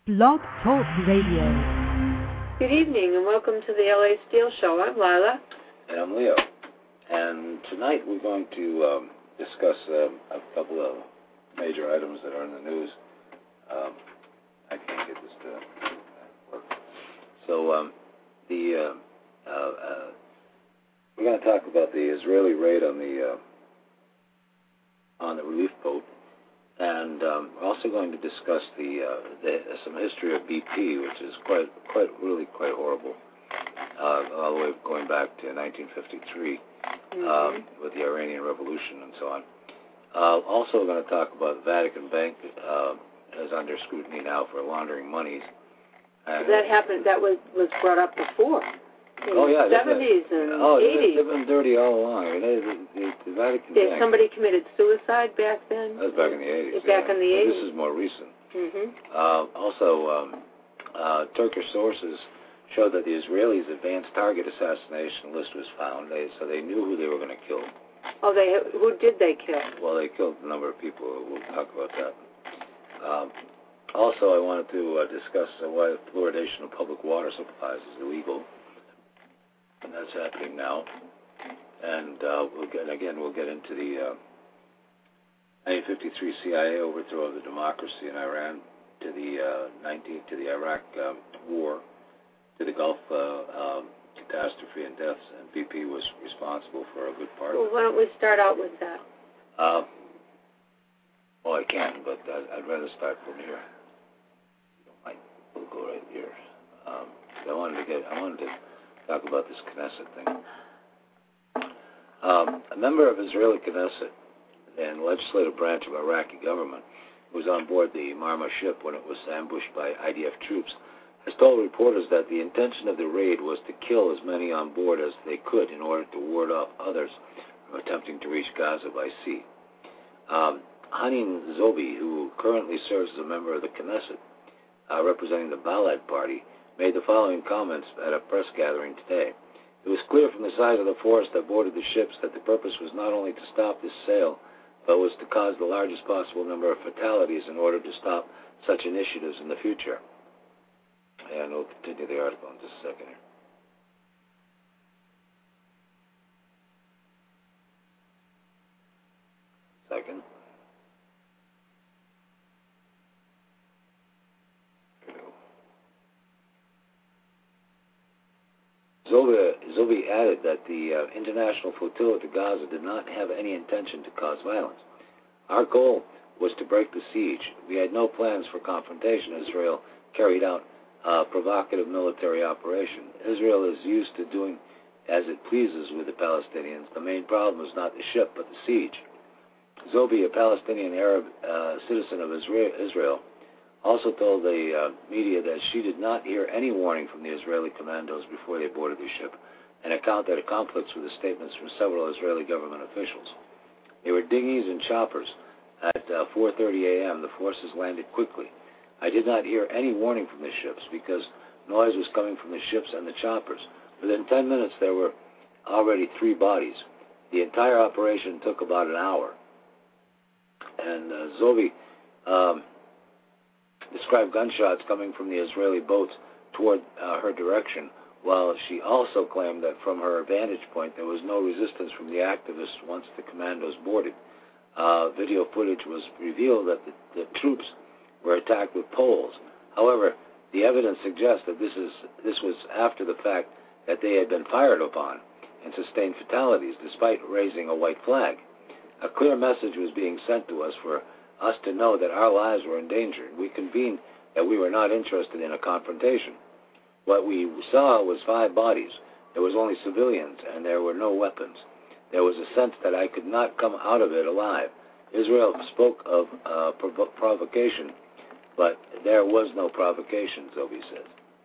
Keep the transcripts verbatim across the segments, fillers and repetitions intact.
Blog Talk Radio. Good evening and welcome to the L A Steel Show. I'm Lila. And I'm Leo. And tonight we're going to um, discuss um, a couple of major items that are in the news. Um, I can't get this to work. So um, the uh, uh, uh, we're going to talk about the Israeli raid on the uh, on the relief boat. And um, we're also going to discuss the, uh, the some history of B P, which is quite, quite, really quite horrible, uh, all the way going back to nineteen fifty-three mm-hmm. um, with the Iranian Revolution and so on. Uh, also, we're going to talk about the Vatican Bank uh, is under scrutiny now for laundering monies. And that happened. That was was brought up before. In oh yeah, the seventies and oh, eighties. They've been dirty all along. I mean, they, the, the, the Vatican Did Bank. somebody committed suicide back then? That was back in the eighties. Back yeah. in the eighties. This is more recent. Mm-hmm. Uh, also, um, uh, Turkish sources showed that the Israelis' advanced target assassination list was found. They, so they knew who they were going to kill. Oh, they who did they kill? Well, they killed a number of people. We'll talk about that. Um, also, I wanted to uh, discuss uh, why fluoridation of public water supplies is illegal. And that's happening now. And uh, we'll get, again, we'll get into the uh, nineteen fifty-three C I A overthrow of the democracy in Iran, to the uh, nineteen to the Iraq um, war, to the Gulf uh, um, catastrophe and deaths, and B P was responsible for a good part well, of it. Why don't we start out with that? Uh, well, I can, but I'd, I'd rather start from here. I will go right here. Um, I wanted to get. I wanted to. talk about this Knesset thing. Um, a member of Israeli Knesset and legislative branch of Iraqi government who was on board the Marmah ship when it was ambushed by I D F troops has told reporters that the intention of the raid was to kill as many on board as they could in order to ward off others from attempting to reach Gaza by sea. Um, Hanin Zobi, who currently serves as a member of the Knesset, uh, representing the Balad party, made the following comments at a press gathering today. It was clear from the size of the force that boarded the ships that the purpose was not only to stop this sale, but was to cause the largest possible number of fatalities in order to stop such initiatives in the future. And we'll continue the article in just a second here. Second. Zobi added that the uh, international flotilla to Gaza did not have any intention to cause violence. Our goal was to break the siege. We had no plans for confrontation. Israel carried out a provocative military operation. Israel is used to doing as it pleases with the Palestinians. The main problem was not the ship, but the siege. Zobi, a Palestinian Arab uh, citizen of Israel, also told the uh, media that she did not hear any warning from the Israeli commandos before they boarded the ship, an account that conflicts with the statements from several Israeli government officials. They were dinghies and choppers. At uh, four thirty a.m., the forces landed quickly. I did not hear any warning from the ships because noise was coming from the ships and the choppers. Within ten minutes, there were already three bodies. The entire operation took about an hour. And uh, Zobi um, described gunshots coming from the Israeli boats toward uh, her direction, while she also claimed that from her vantage point there was no resistance from the activists once the commandos boarded. Uh, video footage was revealed that the, the troops were attacked with poles. However, the evidence suggests that this is this was after the fact that they had been fired upon and sustained fatalities despite raising a white flag. A clear message was being sent to us for us to know that our lives were in danger. We convened that we were not interested in a confrontation. What we saw was five bodies. There was only civilians, and there were no weapons. There was a sense that I could not come out of it alive. Israel spoke of uh, provo- provocation, but there was no provocation, Zobi says.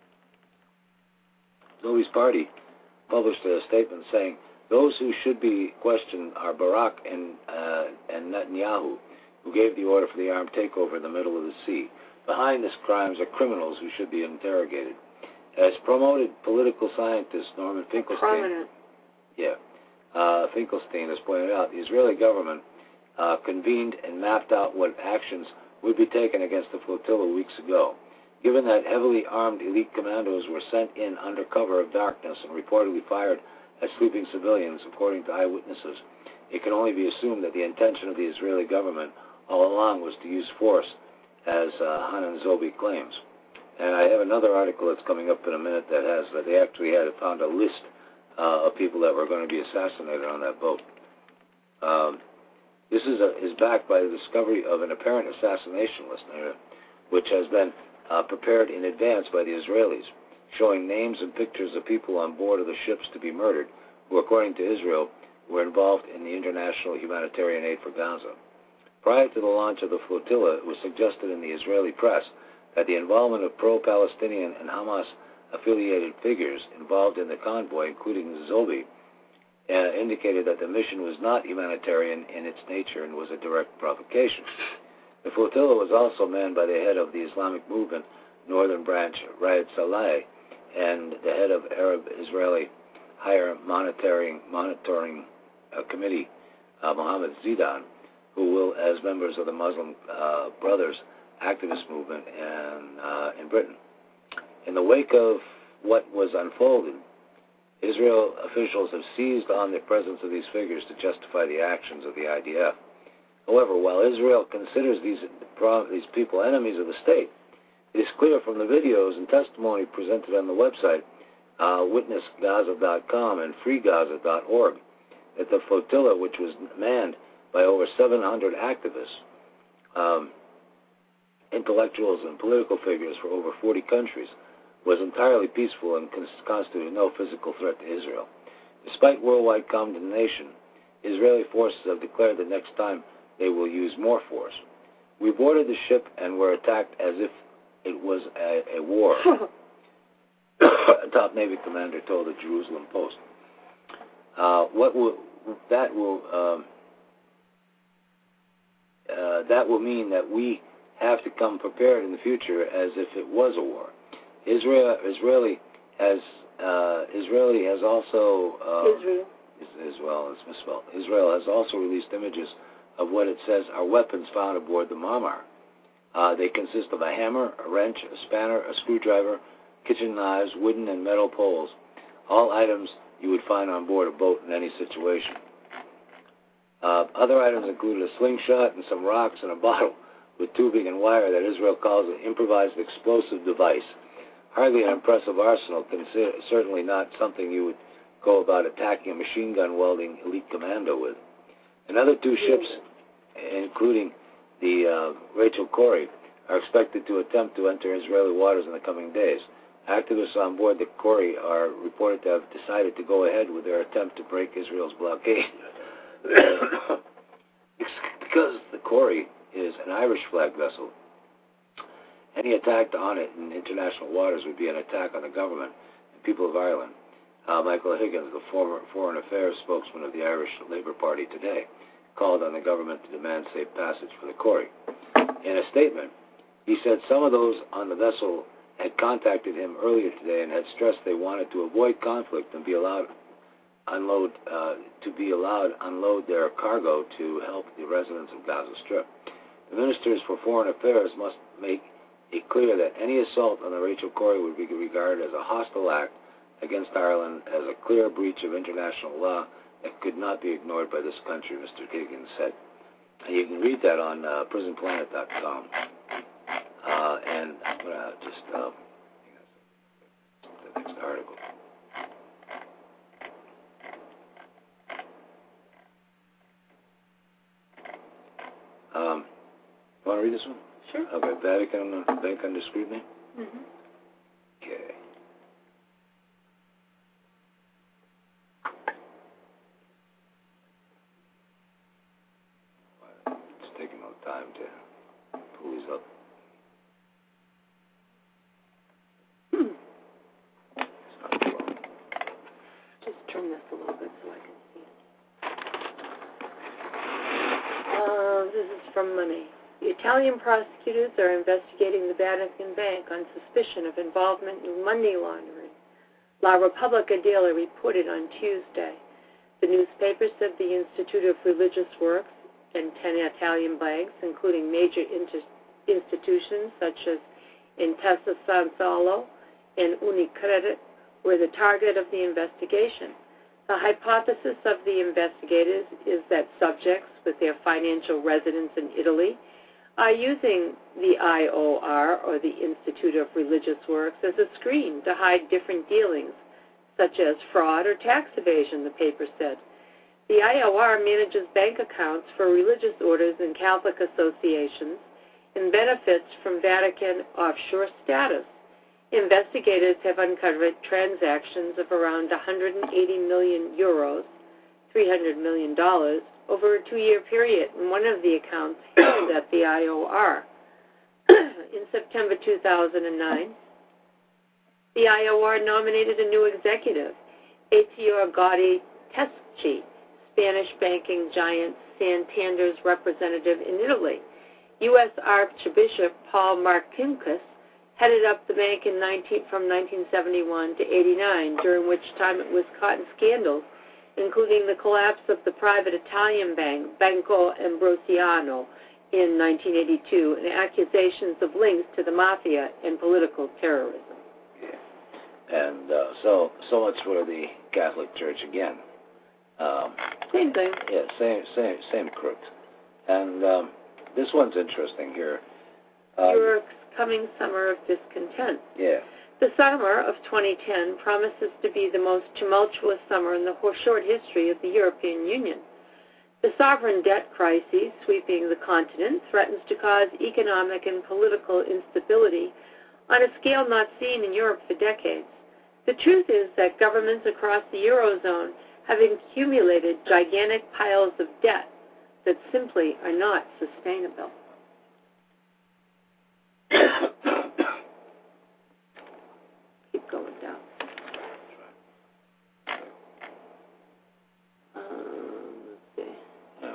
Zobi's party published a statement saying, those who should be questioned are Barak and, uh, and Netanyahu, who gave the order for the armed takeover in the middle of the sea. Behind this crimes are criminals who should be interrogated. As promoted political scientist Norman Finkelstein, Prominent. yeah, uh, Finkelstein has pointed out, the Israeli government uh, convened and mapped out what actions would be taken against the flotilla weeks ago. Given that heavily armed elite commandos were sent in under cover of darkness and reportedly fired at sleeping civilians, according to eyewitnesses, it can only be assumed that the intention of the Israeli government all along was to use force, as uh, Hanan Zobi claims. And I have another article that's coming up in a minute that has that they actually had found a list uh, of people that were going to be assassinated on that boat. Um, this is a, is backed by the discovery of an apparent assassination list, uh, which has been uh, prepared in advance by the Israelis, showing names and pictures of people on board of the ships to be murdered, who, according to Israel, were involved in the international humanitarian aid for Gaza. Prior to the launch of the flotilla, it was suggested in the Israeli press that the involvement of pro-Palestinian and Hamas-affiliated figures involved in the convoy, including Zobi, uh, indicated that the mission was not humanitarian in its nature and was a direct provocation. The flotilla was also manned by the head of the Islamic movement, Northern Branch, Raed Saleh, and the head of Arab-Israeli Higher Monitoring, monitoring uh, Committee, uh, Mohammed Zidan, who will, as members of the Muslim uh, Brothers activist movement in, uh, in Britain. In the wake of what was unfolded, Israel officials have seized on the presence of these figures to justify the actions of the I D F. However, while Israel considers these, these people enemies of the state, it is clear from the videos and testimony presented on the website, uh, witness gaza dot com and free gaza dot org, that the flotilla, which was manned by over seven hundred activists, um, intellectuals, and political figures for over forty countries, was entirely peaceful and constituted no physical threat to Israel. Despite worldwide condemnation, Israeli forces have declared that next time they will use more force. We boarded the ship and were attacked as if it was a, a war, a top Navy commander told the Jerusalem Post. Uh, what will, that will um, uh, that will mean that we have to come prepared in the future as if it was a war. Israel, Israeli has uh, Israeli has also uh, Israel. Israel is misspelled. Israel has also released images of what it says are weapons found aboard the Marmar. Uh, they consist of a hammer, a wrench, a spanner, a screwdriver, kitchen knives, wooden and metal poles, all items you would find on board a boat in any situation. Uh, other items included a slingshot and some rocks and a bottle with tubing and wire that Israel calls an improvised explosive device. Hardly an impressive arsenal, consider, certainly not something you would go about attacking a machine gun welding elite commando with. Another two ships, including the uh, Rachel Corrie, are expected to attempt to enter Israeli waters in the coming days. Activists on board the Corrie are reported to have decided to go ahead with their attempt to break Israel's blockade. Because the Corrie is an Irish flag vessel, any attack on it in international waters would be an attack on the government and people of Ireland. Uh, Michael Higgins, the former Foreign Affairs spokesman of the Irish Labour Party today, called on the government to demand safe passage for the Corrie. In a statement, he said some of those on the vessel had contacted him earlier today and had stressed they wanted to avoid conflict and be allowed unload uh, to be allowed unload their cargo to help the residents of Gaza Strip. The ministers for Foreign Affairs must make it clear that any assault on the Rachel Corrie would be regarded as a hostile act against Ireland, as a clear breach of international law that could not be ignored by this country, Mister Higgins said. And you can read that on uh, prison planet dot com. Uh, and I'm going to just uh, the next article. Um, you want to read this one? Sure. Okay, Vatican Bank under scrutiny? Mm-hmm. Okay. It's taking a little time to pull these up. Hmm. Just turn this a little bit so I can see. Uh, this is from Money. The Italian prosecutors are investigating the Vatican Bank on suspicion of involvement in money laundering. La Repubblica Daily reported on Tuesday. The newspaper said the Institute of Religious Works and ten Italian banks, including major inter- institutions such as Intesa Sanpaolo and Unicredit were the target of the investigation. The hypothesis of the investigators is that subjects with their financial residence in Italy are using the I O R, or the Institute of Religious Works, as a screen to hide different dealings, such as fraud or tax evasion, the paper said. The I O R manages bank accounts for religious orders and Catholic associations and benefits from Vatican offshore status. Investigators have uncovered transactions of around one hundred eighty million euros, three hundred million dollars, over a two-year period, and one of the accounts held at the I O R. In September two thousand nine, the I O R nominated a new executive, Ettore Gotti Teschi, Spanish banking giant Santander's representative in Italy. U S Archbishop Paul Marcinkus headed up the bank in nineteen, from nineteen seventy-one to eighty-nine, during which time it was caught in scandals, including the collapse of the private Italian bank, Banco Ambrosiano, in nineteen eighty-two, and accusations of links to the mafia and political terrorism. Yeah. And uh, so, so much for the Catholic Church again. Um, same thing. Yeah, same, same, same crook. And um, this one's interesting here. Uh, Europe's coming summer of discontent. Yeah. The summer of twenty ten promises to be the most tumultuous summer in the short history of the European Union. The sovereign debt crisis sweeping the continent threatens to cause economic and political instability on a scale not seen in Europe for decades. The truth is that governments across the Eurozone have accumulated gigantic piles of debt that simply are not sustainable. Keep going down. Um, let's see.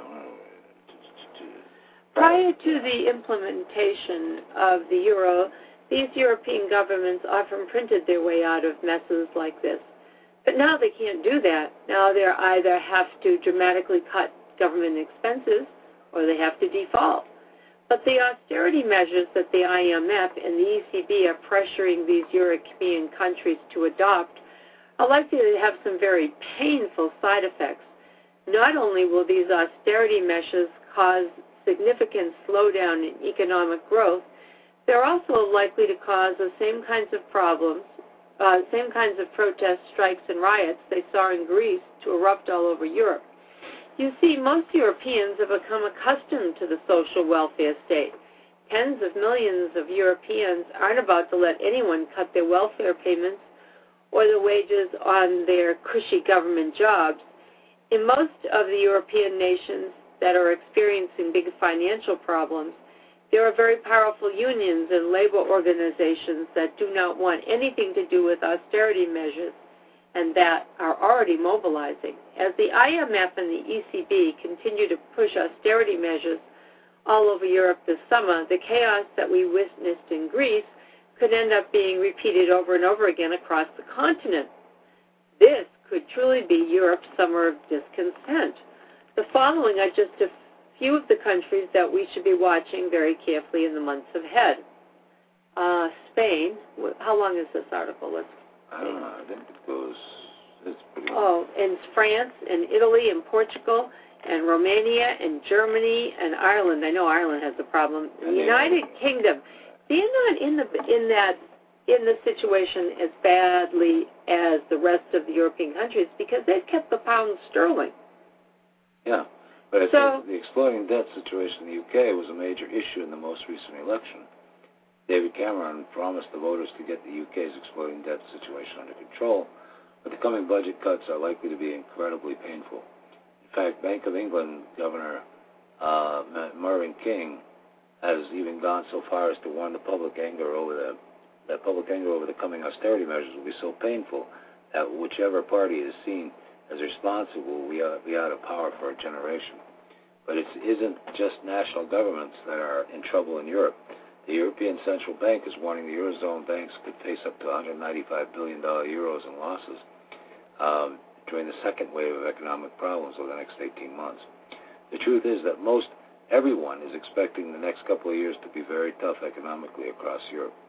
Prior to the implementation of the euro, these European governments often printed their way out of messes like this. But now they can't do that. Now they either have to dramatically cut government expenses or they have to default. But the austerity measures that the I M F and the E C B are pressuring these European countries to adopt are likely to have some very painful side effects. Not only will these austerity measures cause significant slowdown in economic growth, they're also likely to cause the same kinds of problems, uh, same kinds of protests, strikes, and riots they saw in Greece to erupt all over Europe. You see, most Europeans have become accustomed to the social welfare state. Tens of millions of Europeans aren't about to let anyone cut their welfare payments or the wages on their cushy government jobs. In most of the European nations that are experiencing big financial problems, there are very powerful unions and labor organizations that do not want anything to do with austerity measures and that are already mobilizing. As the I M F and the E C B continue to push austerity measures all over Europe this summer, the chaos that we witnessed in Greece could end up being repeated over and over again across the continent. This could truly be Europe's summer of discontent. The following are just a few of the countries that we should be watching very carefully in the months ahead. Uh, Spain. How long is this article? Let's I don't know. I think it goes. It's pretty. Oh, and France and Italy and Portugal and Romania and Germany and Ireland. I know Ireland has a problem. The United Kingdom. They're not in the in that in the situation as badly as the rest of the European countries because they've kept the pound sterling. Yeah, but I so, think the exploding debt situation in the U K was a major issue in the most recent election. David Cameron promised the voters to get the U K's exploding debt situation under control, but the coming budget cuts are likely to be incredibly painful. In fact, Bank of England Governor uh, Mervyn King has even gone so far as to warn the public anger over the that public anger over the coming austerity measures will be so painful that whichever party is seen as responsible will be out, be out of power for a generation. But it isn't just national governments that are in trouble in Europe. The European Central Bank is warning the Eurozone banks could face up to one hundred ninety-five billion dollars euros in losses um, during the second wave of economic problems over the next eighteen months. The truth is that most everyone is expecting the next couple of years to be very tough economically across Europe.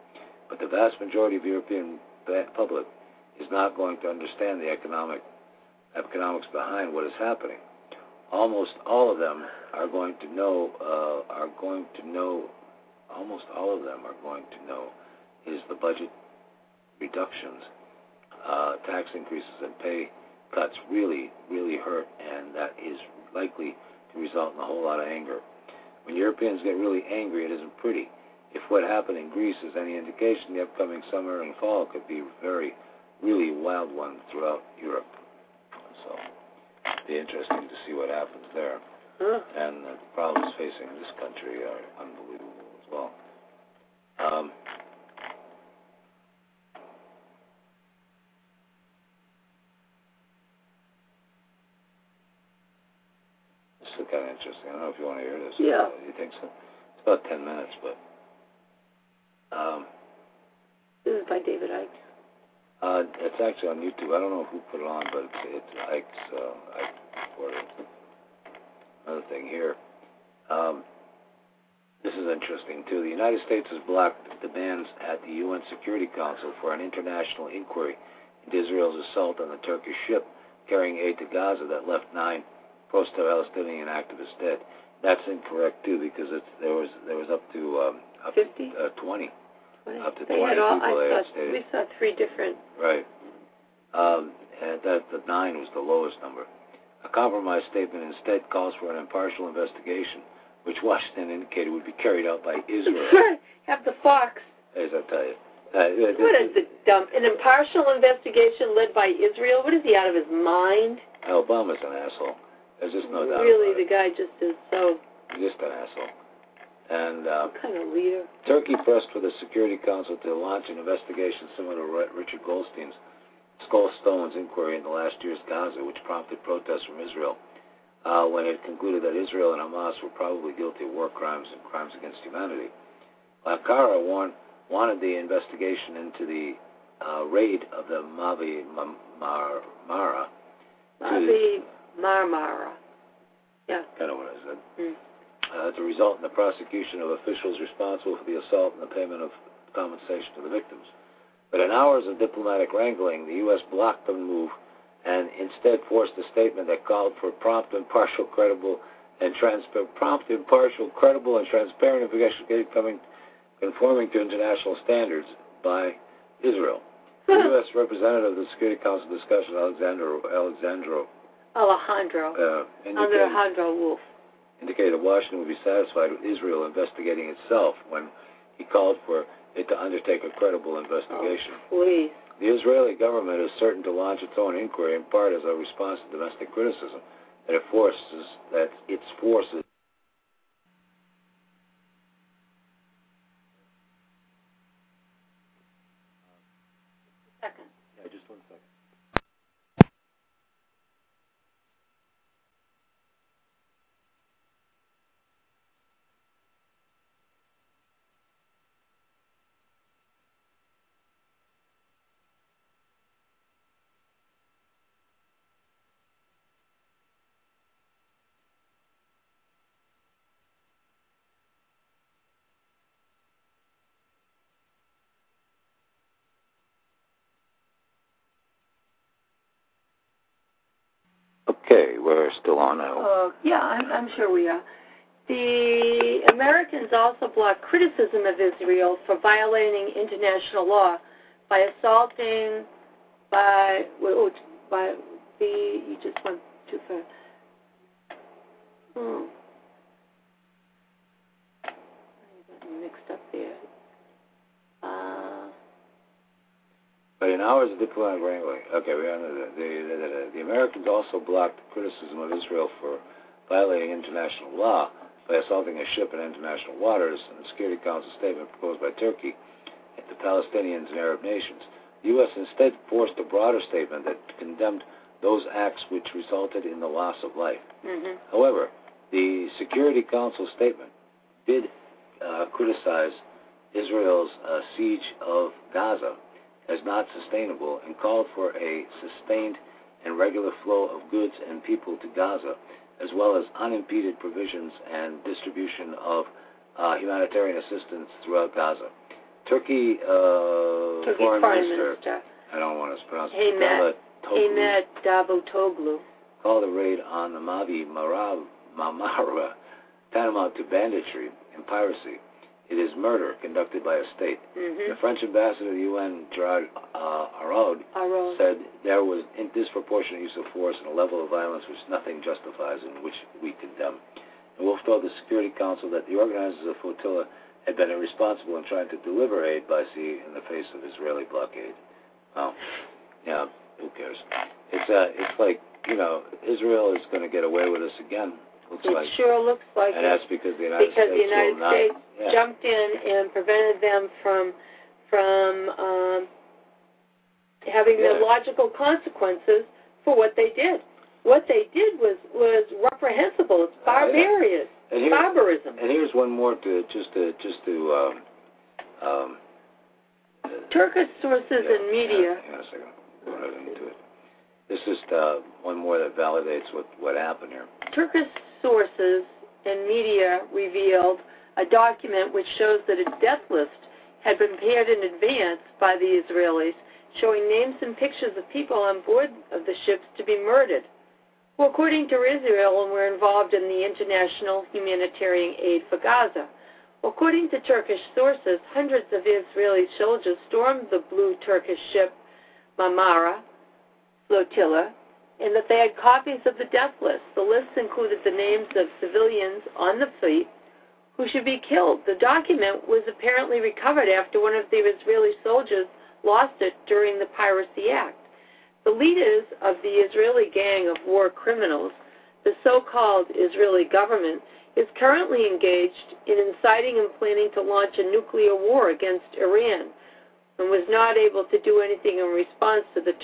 But the vast majority of the European public is not going to understand the economic economics behind what is happening. Almost all of them are going to know, uh, are going to know, almost all of them are going to know is the budget reductions, uh, tax increases, and pay cuts really, really hurt, and that is likely to result in a whole lot of anger. When Europeans get really angry, it isn't pretty. If what happened in Greece is any indication, the upcoming summer and fall could be very, really wild one throughout Europe. So it'll be interesting to see what happens there. Huh. And the problems facing this country are unbelievable as well. Um, this is kind of interesting. I don't know if you want to hear this. Yeah. Uh, you think so? It's about ten minutes, but... Um, this is by David Icke. Uh, it's actually on YouTube. I don't know who put it on, but it's, it's Ike's, uh, Ike reported. Another thing here. Um, this is interesting, too. The United States has blocked demands at the U N Security Council for an international inquiry into Israel's assault on the Turkish ship carrying aid to Gaza that left nine pro-Palestinian activists dead. That's incorrect, too, because it's, there was there was up to um, up fifty? To, uh, twenty. Up to they twenty had all, people I they had saw, stated. we saw three different. Right. Um, and that the nine was the lowest number. A compromise statement instead calls for an impartial investigation, which Washington indicated would be carried out by Israel. Have the Fox. As I tell you. Uh, what is the dump? An impartial investigation led by Israel? What is he, out of his mind? Obama's an asshole. There's just no doubt Really, about the guy just is so... He's just an asshole. And uh, what kind of leader? Turkey pressed for the Security Council to launch an investigation similar to Richard Goldstein's Skull Stones inquiry into last year's Gaza, which prompted protests from Israel uh, when it concluded that Israel and Hamas were probably guilty of war crimes and crimes against humanity. Ankara warned, wanted the investigation into the uh, raid of the Mavi Marmara. Mavi Marmara. Yeah. Kind of what I said. Mm. Uh, to result in the prosecution of officials responsible for the assault and the payment of compensation to the victims. But in hours of diplomatic wrangling, the U S blocked the move and instead forced a statement that called for prompt, impartial, credible, and transparent, prompt, impartial, credible, and transparent investigation coming, conforming to international standards by Israel. The U S representative of the Security Council discussion, Alexander Alexandro Alejandro uh, indicated, Alejandro Wolf. indicated that Washington would be satisfied with Israel investigating itself when he called for it to undertake a credible investigation. Oh, please. The Israeli government is certain to launch its own inquiry, in part as a response to domestic criticism that it forces that its forces. Second. Yeah, just one second. Okay, we're still on now. Uh, yeah, I'm, I'm sure we are. The Americans also blocked criticism of Israel for violating international law by assaulting, by, oh, by the, you just went too far. Hmm. I got mixed up there. Uh, But in hours of diplomatic wrangling, okay, we are the, the, the, the Americans also blocked criticism of Israel for violating international law by assaulting a ship in international waters in the Security Council statement proposed by Turkey and the Palestinians and Arab nations. The U S instead forced a broader statement that condemned those acts which resulted in the loss of life. mm-hmm. However, the Security Council statement did uh, criticize Israel's uh, siege of Gaza as not sustainable and called for a sustained and regular flow of goods and people to Gaza, as well as unimpeded provisions and distribution of uh, humanitarian assistance throughout Gaza. Turkey, uh, Turkey Foreign, Foreign Minister, Minister, I don't want to pronounce Hey, it, Matt. Davutoglu, Ahmet Davutoglu, called a raid on the Mavi Mara- Marmara tantamount to banditry and piracy. It is murder conducted by a state. Mm-hmm. The French ambassador to the U N, Gerard uh, Araud, Araud, said there was disproportionate use of force and a level of violence which nothing justifies and which we condemn. And Wolf told the Security Council that the organizers of the flotilla had been irresponsible in trying to deliver aid by sea in the face of Israeli blockade. Oh, yeah, who cares? It's uh, it's like, you know, Israel is going to get away with this again. Looks it like. sure looks like And it. that's because the United Because States the United will not, States yeah. jumped in and prevented them from from um, having Yeah. the logical consequences for what they did. What they did was was reprehensible. It's barbarious. Uh, yeah. and here, barbarism. And here's one more to just to just to um, um, uh, Turkish sources yeah, and media. Hang on a second. Go right into it. This is uh, one more that validates what what happened here. Turkish sources and media revealed a document which shows that a death list had been prepared in advance by the Israelis, showing names and pictures of people on board of the ships to be murdered, who, according to Israel, were involved in the international humanitarian aid for Gaza. According to Turkish sources, hundreds of Israeli soldiers stormed the blue Turkish ship Marmara flotilla, and that they had copies of the death list. The list included the names of civilians on the fleet who should be killed. The document was apparently recovered after one of the Israeli soldiers lost it during the Piracy Act. The leaders of the Israeli gang of war criminals, the so-called Israeli government, is currently engaged in inciting and planning to launch a nuclear war against Iran, and was not able to do anything in response to the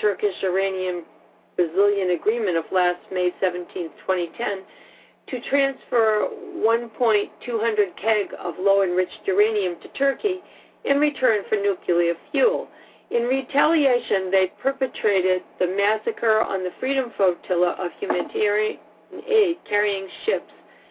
Turkish-Iranian-Brazilian agreement of last May seventeenth, twenty ten, to transfer one point two hundred keg of low-enriched uranium to Turkey in return for nuclear fuel. In retaliation, they perpetrated the massacre on the Freedom Flotilla of humanitarian aid carrying ships,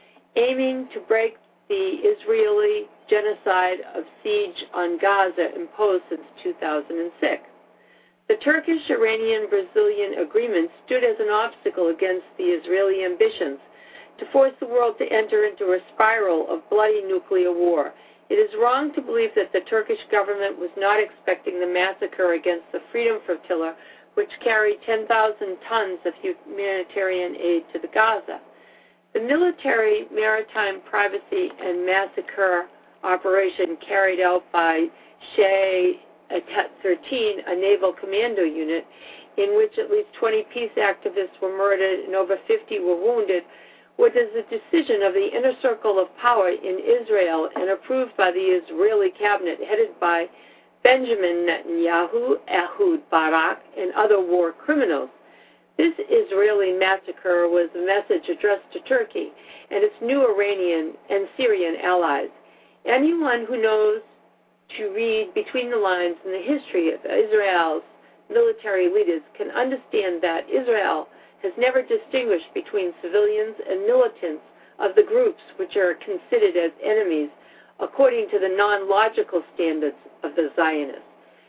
aiming to break the Israeli genocide of siege on Gaza imposed since two thousand six. The Turkish-Iranian-Brazilian agreement stood as an obstacle against the Israeli ambitions to force the world to enter into a spiral of bloody nuclear war. It is wrong to believe that the Turkish government was not expecting the massacre against the Freedom Flotilla, which carried ten thousand tons of humanitarian aid to the Gaza. The military maritime privacy and massacre operation carried out by Sheh thirteen, a naval commando unit, in which at least twenty peace activists were murdered and over fifty were wounded, was a decision of the inner circle of power in Israel and approved by the Israeli cabinet headed by Benjamin Netanyahu, Ehud Barak, and other war criminals. This Israeli massacre was a message addressed to Turkey and its new Iranian and Syrian allies. Anyone who knows to read between the lines in the history of Israel's military leaders can understand that Israel has never distinguished between civilians and militants of the groups which are considered as enemies according to the non-logical standards of the Zionists.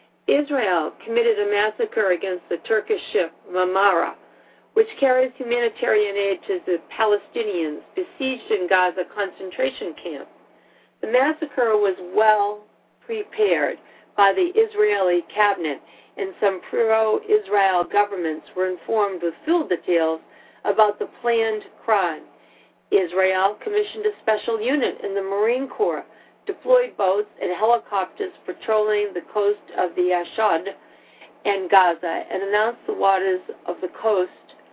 Israel committed a massacre against the Turkish ship Marmara, which carries humanitarian aid to the Palestinians besieged in Gaza concentration camp. The massacre was well prepared by the Israeli cabinet, and some pro-Israel governments were informed with full details about the planned crime. Israel commissioned a special unit in the Marine Corps, deployed boats and helicopters patrolling the coast of the Ashdod and Gaza, and announced the waters of the coast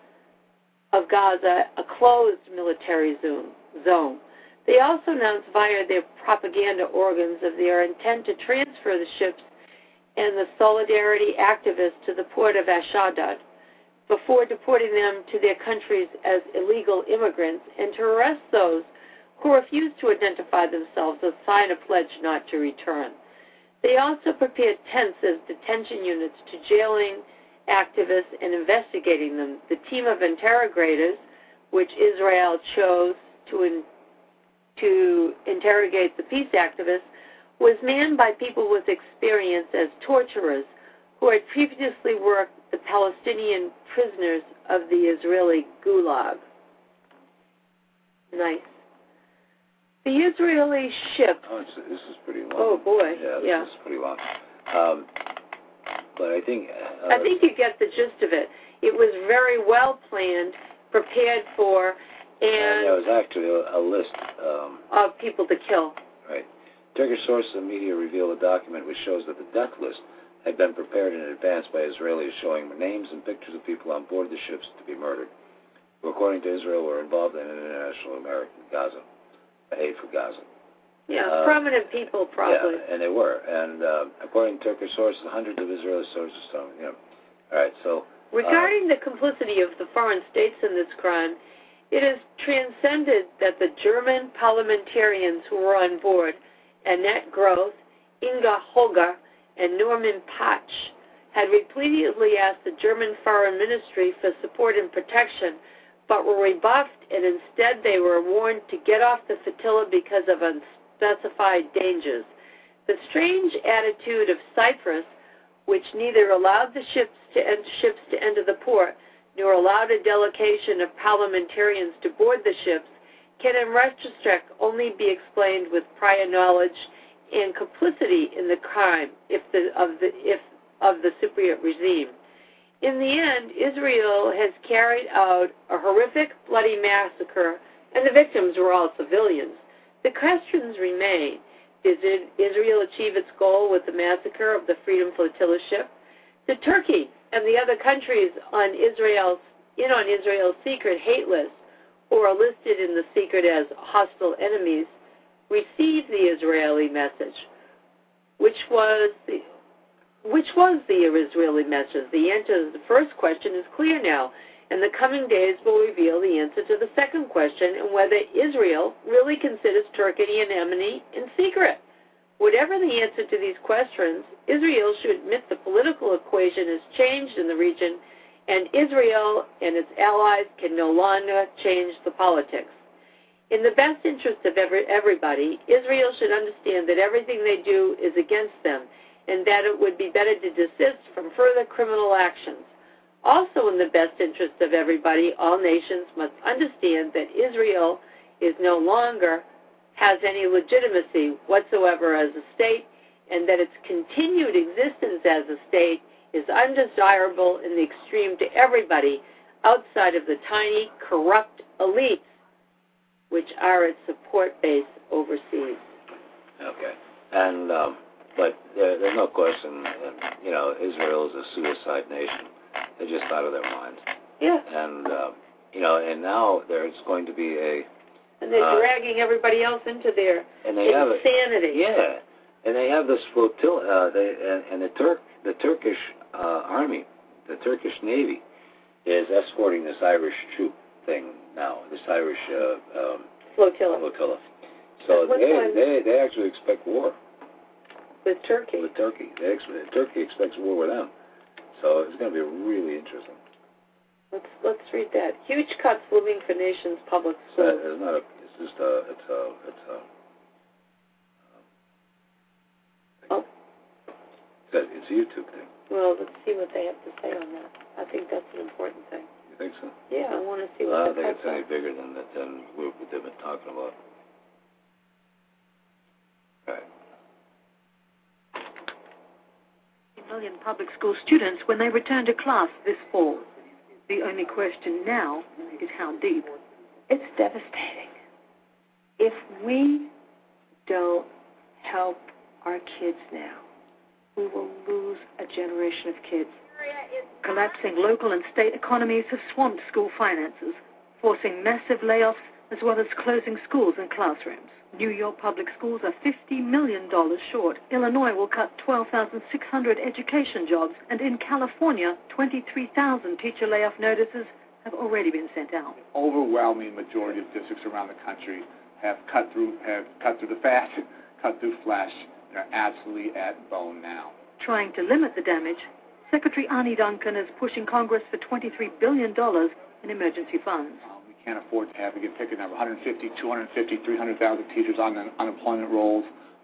of Gaza a closed military zone. They also announced via their propaganda organs of their intent to transfer the ships and the Solidarity activists to the port of Ashdod before deporting them to their countries as illegal immigrants, and to arrest those who refused to identify themselves or sign a pledge not to return. They also prepared tents as detention units to jailing activists and investigating them. The team of interrogators, which Israel chose to in, to interrogate the peace activists, was manned by people with experience as torturers who had previously worked the Palestinian prisoners of the Israeli Gulag. Nice. The Israeli ship... Oh, it's, this is pretty long. Oh, boy. Yeah, this yeah. is pretty long. Um, but I think... Uh, I think you get the gist of it. It was very well planned, prepared for, and... And there was actually a, a list... Um, of people to kill. Right. Turkish sources and media reveal a document which shows that the death list had been prepared in advance by Israelis, showing names and pictures of people on board the ships to be murdered, who, according to Israel, were involved in international American Gaza, aid for Gaza. Yeah, uh, prominent people, probably. Yeah, and they were. And uh, according to Turkish sources, hundreds of Israeli sources, you know. All right, so... Regarding uh, the complicity of the foreign states in this crime, it has transcended that the German parliamentarians who were on board, Annette Groth, Inga Holger, and Norman Patch, had repeatedly asked the German Foreign Ministry for support and protection, but were rebuffed, and instead they were warned to get off the flotilla because of unspecified dangers. The strange attitude of Cyprus, which neither allowed the ships to, enter, ships to enter the port nor allowed a delegation of parliamentarians to board the ships, can in retrospect only be explained with prior knowledge and complicity in the crime if the, of, the, if, of the Cypriot regime. In the end, Israel has carried out a horrific, bloody massacre, and the victims were all civilians. The questions remain. Did Israel achieve its goal with the massacre of the Freedom Flotilla ship? Did Turkey and the other countries on Israel's, in on Israel's secret hate list, or are listed in the secret as hostile enemies, receive the Israeli message? Which was the Which was the Israeli message? The answer to the first question is clear now, and the coming days will reveal the answer to the second question and whether Israel really considers Turkey an enemy in secret. Whatever the answer to these questions, Israel should admit the political equation has changed in the region, and Israel and its allies can no longer change the politics. In the best interest of every, everybody, Israel should understand that everything they do is against them, and that it would be better to desist from further criminal actions. Also in the best interest of everybody, all nations must understand that Israel is no longer has any legitimacy whatsoever as a state, and that its continued existence as a state is undesirable in the extreme to everybody outside of the tiny, corrupt elites which are its support base overseas. Okay. And... Um But there, there's no question, you know, Israel is a suicide nation. They're just out of their minds. Yeah. And, uh, you know, and now there's going to be a... And they're uh, dragging everybody else into their and they insanity. Have a, yeah. And they have this flotilla, uh, they, and, and the Turk, the Turkish uh, army, the Turkish Navy, is escorting this Irish troop thing now, this Irish uh, um, flotilla. flotilla. So they, they, they actually expect war. With Turkey. With Turkey. They expect, Turkey expects war with them. So it's going to be really interesting. Let's let's read that. Huge cuts looming for nations' public schools. It's not a, it's just a, it's a, it's a, oh. It's a YouTube thing. Well, let's see what they have to say on that. I think that's an important thing. You think so? Yeah, I want to see well, what I don't think it's are. any bigger than, than what they've been talking about. All right. Million public school students when they return to class this fall. The only question now is how deep. It's devastating. If we don't help our kids now, we will lose a generation of kids. Collapsing local and state economies have swamped school finances, forcing massive layoffs as well as closing schools and classrooms. New York public schools are fifty million dollars short. Illinois will cut twelve thousand six hundred education jobs, and in California, twenty-three thousand teacher layoff notices have already been sent out. Overwhelming majority of districts around the country have cut through have cut through the fat, cut through flesh. They're absolutely at bone now. Trying to limit the damage, Secretary Arne Duncan is pushing Congress for twenty-three billion dollars in emergency funds. We can't afford to have, again, pick a number, one hundred fifty, two hundred fifty, three hundred thousand teachers on the unemployment rolls.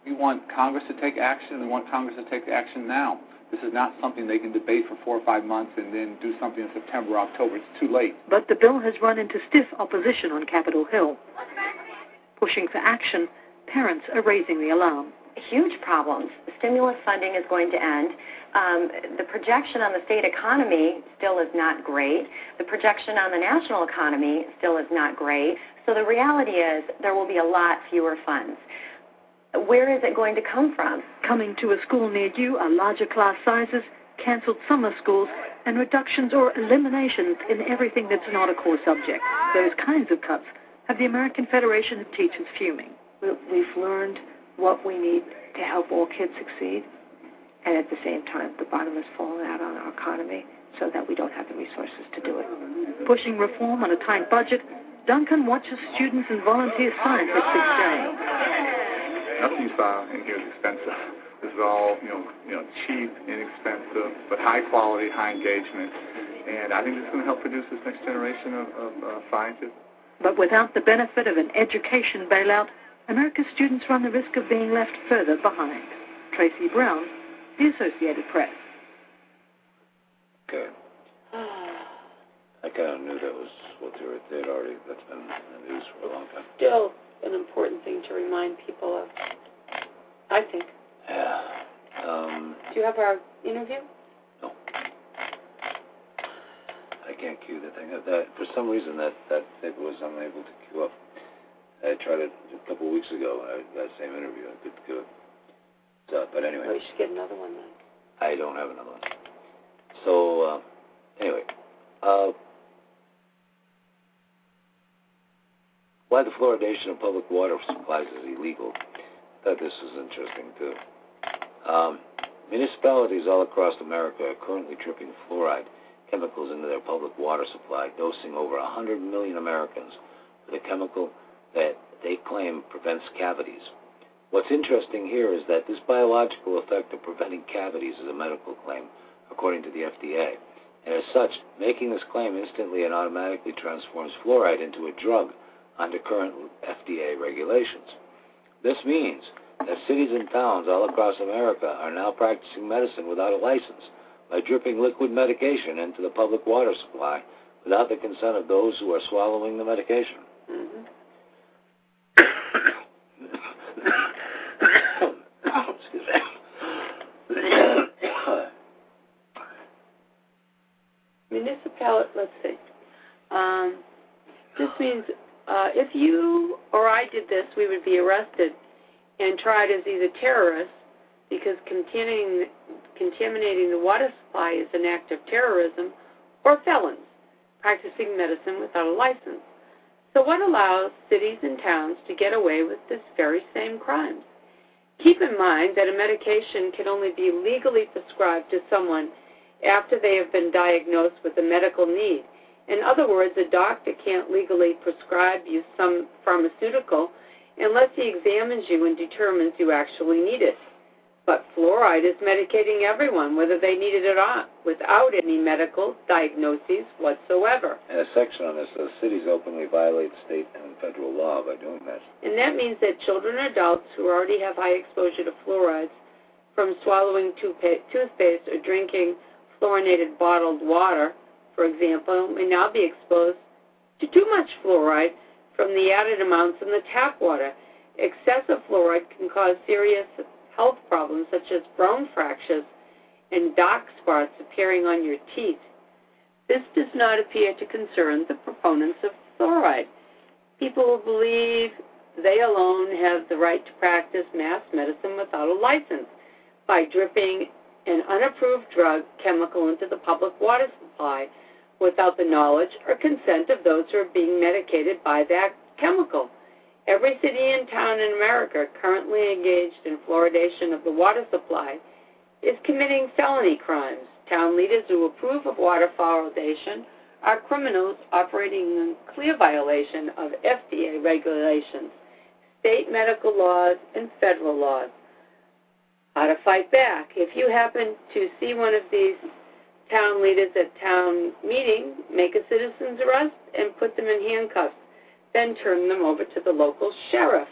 we want Congress to take action, and we want Congress to take action now. This is not something they can debate for four or five months and then do something in September or October. It's too late. But the bill has run into stiff opposition on Capitol Hill. Pushing for action, parents are raising the alarm. Huge problems. The stimulus funding is going to end. Um, the projection on the state economy still is not great. The projection on the national economy still is not great. So the reality is there will be a lot fewer funds. Where is it going to come from? Coming to a school near you are larger class sizes, cancelled summer schools, and reductions or eliminations in everything that's not a core subject. Those kinds of cuts have the American Federation of Teachers fuming. We've learned what we need to help all kids succeed, and at the same time, the bottom is falling out on our economy so that we don't have the resources to do it. Pushing reform on a tight budget, Duncan watches students and volunteers science at six day. Nothing you saw in here is expensive. This is all, you know, you know, cheap, inexpensive, but high quality, high engagement. And I think this is going to help produce this next generation of, of uh, scientists. But without the benefit of an education bailout, America's students run the risk of being left further behind. Tracy Brown, The Associated Press. Okay. I kind of knew that was what they were. They'd already, that's been in the news for a long time. Still an important thing to remind people of, I think. Yeah. Um, Do you have our interview? No. I can't cue the thing. That, for some reason, that, that it was unable to queue up. I tried it a couple of weeks ago, I, that same interview. I could queue it. So, but anyway. Well, you should get another one then. I don't have another one. So, uh, anyway. Uh, why the fluoridation of public water supplies is illegal. I thought this was interesting, too. Um, municipalities all across America are currently dripping fluoride chemicals into their public water supply, dosing over one hundred million Americans with a chemical that they claim prevents cavities. What's interesting here is that this biological effect of preventing cavities is a medical claim, according to the F D A. And as such, making this claim instantly and automatically transforms fluoride into a drug under current F D A regulations. This means that cities and towns all across America are now practicing medicine without a license by dripping liquid medication into the public water supply without the consent of those who are swallowing the medication. Mm-hmm. Excuse me. Municipality, let's see. Um, this means uh, if you or I did this, we would be arrested and tried as either terrorists, because contaminating, contaminating the water supply is an act of terrorism, or felons practicing medicine without a license. So what allows cities and towns to get away with this very same crimes? Keep in mind that a medication can only be legally prescribed to someone after they have been diagnosed with a medical need. In other words, a doctor can't legally prescribe you some pharmaceutical unless he examines you and determines you actually need it. But fluoride is medicating everyone, whether they need it or not, without any medical diagnoses whatsoever. And a section on this says cities openly violate state and federal law by doing this. And that means that children and adults who already have high exposure to fluorides from swallowing toothpaste or drinking fluorinated bottled water, for example, may now be exposed to too much fluoride from the added amounts in the tap water. Excessive fluoride can cause serious health problems such as bone fractures and dark spots appearing on your teeth. This does not appear to concern the proponents of fluoride. People who believe they alone have the right to practice mass medicine without a license by dripping an unapproved drug chemical into the public water supply without the knowledge or consent of those who are being medicated by that chemical. Every city and town in America currently engaged in fluoridation of the water supply is committing felony crimes. Town leaders who approve of water fluoridation are criminals operating in clear violation of F D A regulations, state medical laws, and federal laws. How to fight back? If you happen to see one of these town leaders at town meeting, make a citizen's arrest and put them in handcuffs. Then turn them over to the local sheriff.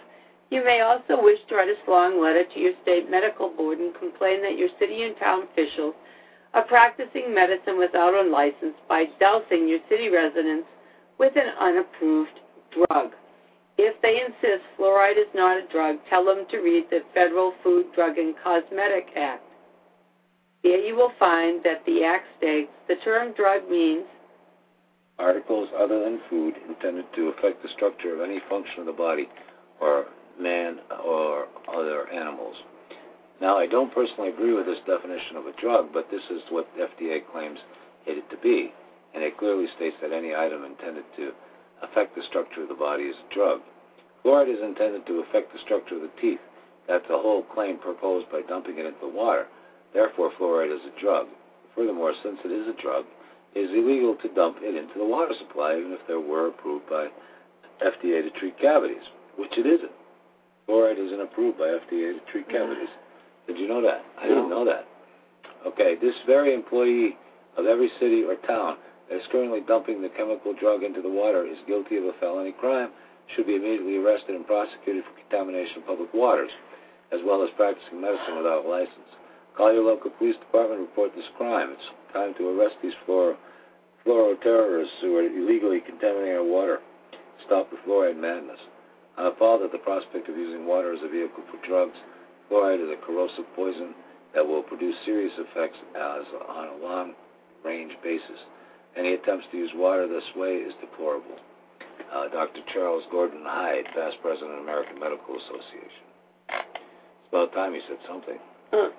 You may also wish to write a long letter to your state medical board and complain that your city and town officials are practicing medicine without a license by dousing your city residents with an unapproved drug. If they insist fluoride is not a drug, tell them to read the Federal Food, Drug, and Cosmetic Act. There you will find that the Act states the term drug means articles other than food intended to affect the structure of any function of the body or man or other animals. Now, I don't personally agree with this definition of a drug, but this is what the F D A claims it to be, and it clearly states that any item intended to affect the structure of the body is a drug. Fluoride is intended to affect the structure of the teeth. That's the whole claim proposed by dumping it into the water. Therefore, fluoride is a drug. Furthermore, since it is a drug, it is illegal to dump it into the water supply, even if there were approved by F D A to treat cavities, which it isn't. Fluoride isn't approved by F D A to treat cavities. Did you know that? I didn't know that. Okay, this very employee of every city or town that is currently dumping the chemical drug into the water is guilty of a felony crime, should be immediately arrested and prosecuted for contamination of public waters, as well as practicing medicine without a license. Call your local police department and report this crime. It's time to arrest these fluoro, fluoro-terrorists who are illegally contaminating our water. Stop the fluoride madness. I'm appalled at the prospect of using water as a vehicle for drugs. Fluoride is a corrosive poison that will produce serious effects as on a long-range basis. Any attempts to use water this way is deplorable. Uh, Doctor Charles Gordon Hyde, past president of the American Medical Association. It's about time he said something. Huh.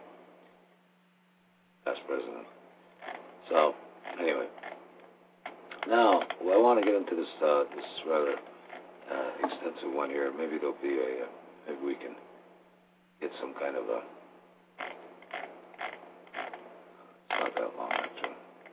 Past president. So, anyway. Now, well, I want to get into this uh, this rather uh, extensive one here. Maybe there'll be a, uh, maybe we can get some kind of a, it's not that long, actually.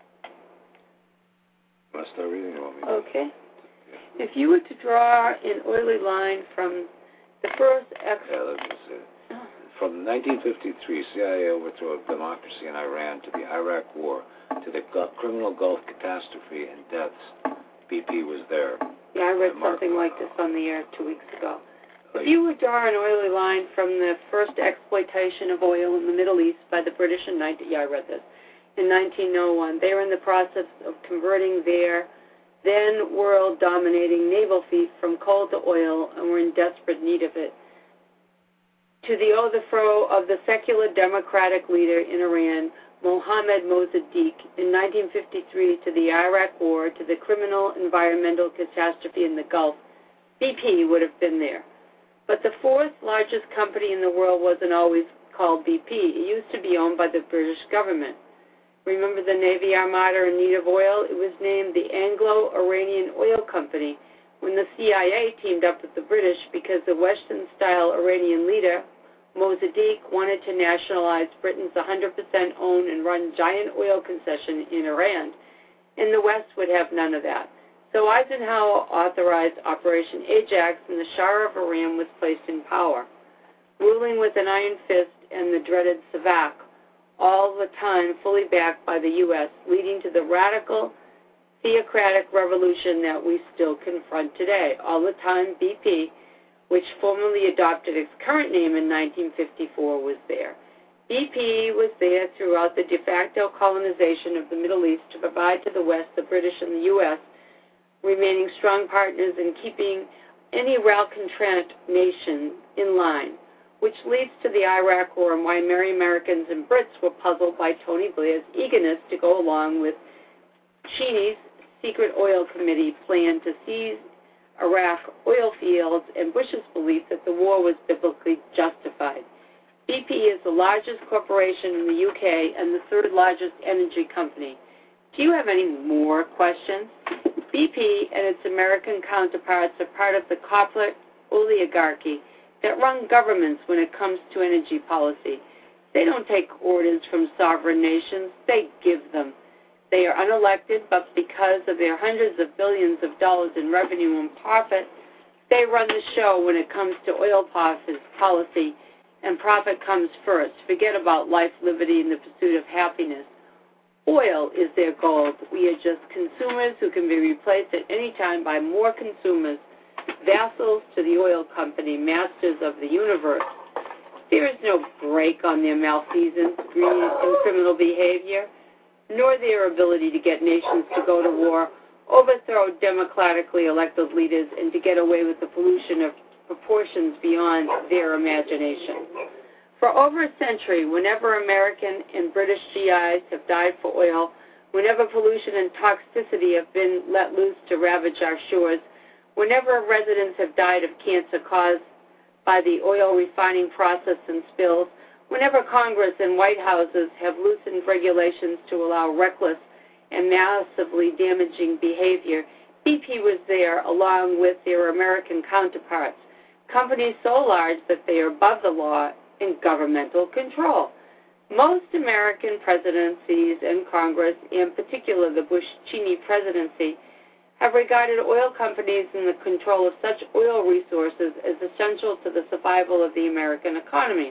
You want to start reading or want me to? Okay. If you were to draw an oily line from the first ex... Yeah, let me see. From nineteen fifty-three, C I A overthrow of democracy in Iran to the Iraq War to the Gu- criminal Gulf catastrophe and deaths, B P was there. Yeah, I read something like this on the air two weeks ago. If you would draw an oily line from the first exploitation of oil in the Middle East by the British in nineteen, yeah, I read this, in nineteen oh one, they were in the process of converting their then world-dominating naval fleet from coal to oil and were in desperate need of it. To the overthrow of the secular democratic leader in Iran, Mohammad Mossadegh, in nineteen fifty-three, to the Iraq War, to the criminal environmental catastrophe in the Gulf, B P would have been there. But the fourth largest company in the world wasn't always called B P. It used to be owned by the British government. Remember the Navy Armada in need of oil? It was named the Anglo-Iranian Oil Company when the C I A teamed up with the British because the Western-style Iranian leader, Mossadegh, wanted to nationalize Britain's one hundred percent owned and run giant oil concession in Iran, and the West would have none of that. So Eisenhower authorized Operation Ajax, and the Shah of Iran was placed in power, ruling with an iron fist and the dreaded Savak, all the time fully backed by the U S, leading to the radical theocratic revolution that we still confront today. All the time B P, which formally adopted its current name in nineteen fifty-four, was there. B P was there throughout the de facto colonization of the Middle East to provide to the West, the British and the U S, remaining strong partners in keeping any racontant nation in line, which leads to the Iraq War and why many Americans and Brits were puzzled by Tony Blair's eagerness to go along with Cheney's secret oil committee plan to seize Iraq oil fields and Bush's belief that the war was biblically justified. B P is the largest corporation in the U K and the third largest energy company. Do you have any more questions? B P and its American counterparts are part of the corporate oligarchy that run governments when it comes to energy policy. They don't take orders from sovereign nations, they give them. They are unelected, but because of their hundreds of billions of dollars in revenue and profit, they run the show when it comes to oil policy, and profit comes first. Forget about life, liberty, and the pursuit of happiness. Oil is their gold. We are just consumers who can be replaced at any time by more consumers. vassals to the oil company, masters of the universe. There is no break on their malfeasance, greed, and criminal behavior, nor their ability to get nations to go to war, overthrow democratically elected leaders, and to get away with the pollution of proportions beyond their imagination. For over a century, whenever American and British G Is have died for oil, whenever pollution and toxicity have been let loose to ravage our shores, whenever residents have died of cancer caused by the oil refining process and spills, whenever Congress and White Houses have loosened regulations to allow reckless and massively damaging behavior, B P was there along with their American counterparts, companies so large that they are above the law and governmental control. Most American presidencies and Congress, in particular the Bush-Cheney presidency, have regarded oil companies and the control of such oil resources as essential to the survival of the American economy.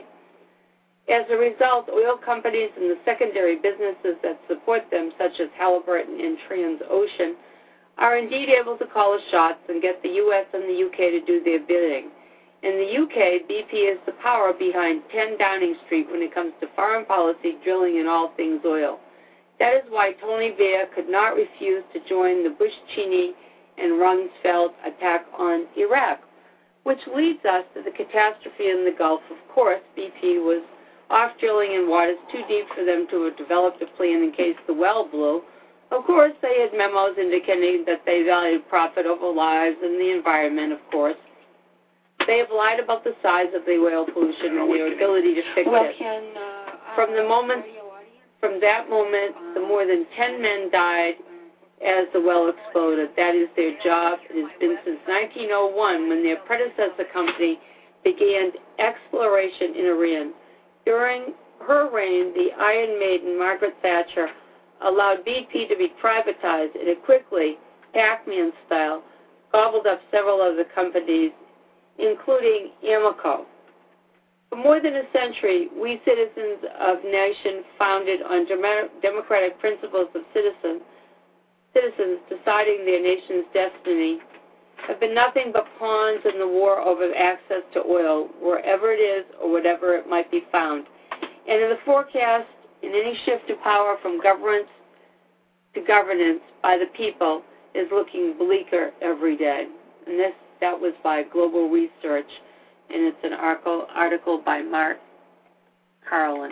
As a result, oil companies and the secondary businesses that support them, such as Halliburton and Transocean, are indeed able to call the shots and get the U S and the U K to do their bidding. In the U K, B P is the power behind ten Downing Street when it comes to foreign policy, drilling, and all things oil. That is why Tony Blair could not refuse to join the Bush-Cheney and Rumsfeld attack on Iraq, which leads us to the catastrophe in the Gulf. Of course, B P was off drilling in waters too deep for them to have developed a plan in case the well blew. Of course, they had memos indicating that they valued profit over lives and the environment, of course. They have lied about the size of the oil pollution and their ability to fix well, it. Can, uh, from the moment, from that moment, the more than ten men died as the well exploded. That is their job. It has been since nineteen oh one when their predecessor company began exploration in Iran. During her reign, the Iron Maiden, Margaret Thatcher, allowed B P to be privatized, and it quickly, Pac-Man style, gobbled up several other companies, including Amoco. For more than a century, we citizens of nation founded on democratic principles of citizen, citizens deciding their nation's destiny have been nothing but pawns in the war over access to oil, wherever it is or whatever it might be found. And in the forecast, in any shift of power from governance to governance by the people is looking bleaker every day. And this that was by Global Research, and it's an article, article by Mark Carlin.